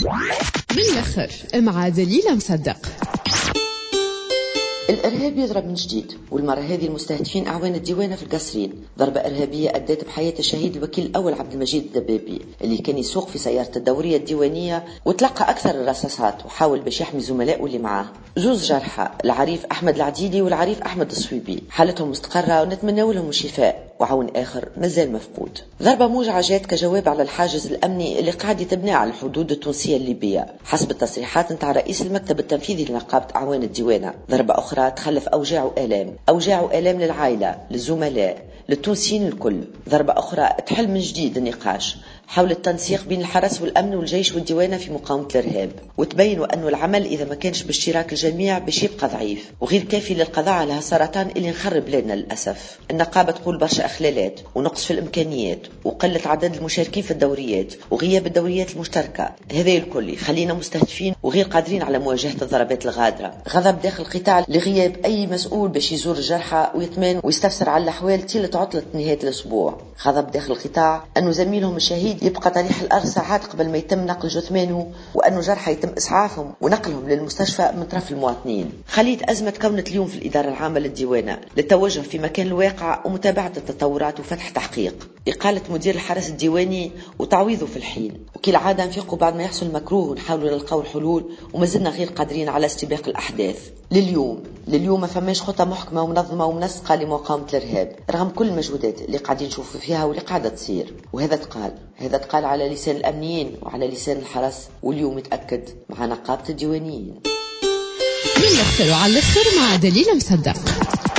من الآخر مع دليل مصدق. الإرهاب يضرب من جديد، والمرة هذه المستهدفين أعوان الديوانة في القصرين. ضربة إرهابية أدت بحياة الشهيد الوكيل الأول عبد المجيد الدبابي اللي كان يسوق في سيارة الدورية الديوانية وتلقى أكثر الرصاصات وحاول باش يحمي زملائه اللي معاه. زوز جرحى، العريف أحمد العديدي والعريف أحمد الصويبي، حالتهم مستقرة ونتمنى لهم الشفاء، وعون آخر مازال مفقود. ضربة موجعة جات كجواب على الحاجز الأمني اللي قاعد يتبنى على الحدود التونسية الليبية حسب التصريحات نتاع رئيس المكتب التنفيذي لنقابة أعوان الديوانة. ضربة أخرى تخلف أوجاع وآلام للعائلة، للزملاء، للتونسيين الكل. ضربة أخرى تحل من جديد النقاش حول التنسيق بين الحرس والأمن والجيش والديوانة في مقاومة الإرهاب، وتبين أن العمل إذا ما كانش باشتراك الجميع باش يبقى ضعيف وغير كافي للقضاء على هالسرطان اللي نخرب بلادنا للأسف. النقابة تقول برشا أخلالات ونقص في الإمكانيات وقلة عدد المشاركين في الدوريات وغياب الدوريات المشتركة، هذا الكل يخلينا مستهدفين وغير قادرين على مواجهة الضربات الغادرة. غضب داخل القطاع لغياب أي مسؤول باش يزور الجرحى ويطمئن ويستفسر على الأحوال طيلة عطلة نهاية الأسبوع. غضب داخل القطاع أنه زميلهم الشهيد يبقى طريح الأرض ساعات قبل ما يتم نقل جثمانه، وأنه جرحى يتم إسعافهم ونقلهم للمستشفى من طرف المواطنين. خليت أزمة كونت اليوم في الإدارة العامة للديوانة للتوجه في مكان الواقع ومتابعة التطورات وفتح تحقيق. إقالة مدير الحرس الديواني وتعويضه في الحين، وكالعادة نفيقوا بعد ما يحصل مكروه ونحاولوا نلقاو الحلول، وما زلنا غير قادرين على استباق الأحداث. لليوم ما فماش خطة محكمة ومنظمة ومنسقة لمقاومة الإرهاب رغم كل المجهودات اللي قاعدين نشوفوا فيها واللي قاعدة تصير. وهذا تقال على لسان الأمنيين وعلى لسان الحرس، واليوم يتأكد مع نقابة الديوانيين. من الآخر وعلى الآخر مع دليل مصدق.